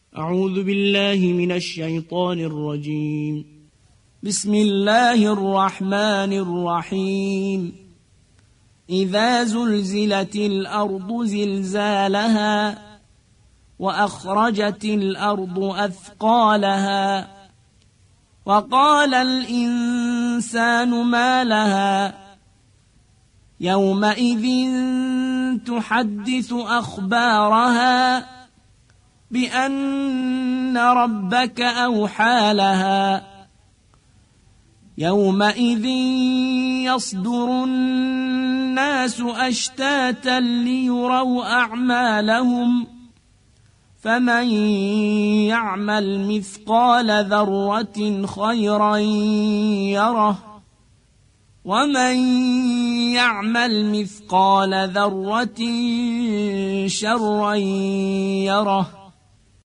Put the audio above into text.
أعوذ بالله من الشيطان الرجيم. بسم الله الرحمن الرحيم. إذا زلزلت الأرض زلزالها وأخرجت الأرض أثقالها وقال الإنسان ما لها يومئذ تحدث أخبارها بأن ربك أوحى لها يومئذ يصدر الناس أشتاتا ليروا أعمالهم فمن يعمل مثقال ذرة خيرا يره ومن يعمل مثقال ذرة شرا يره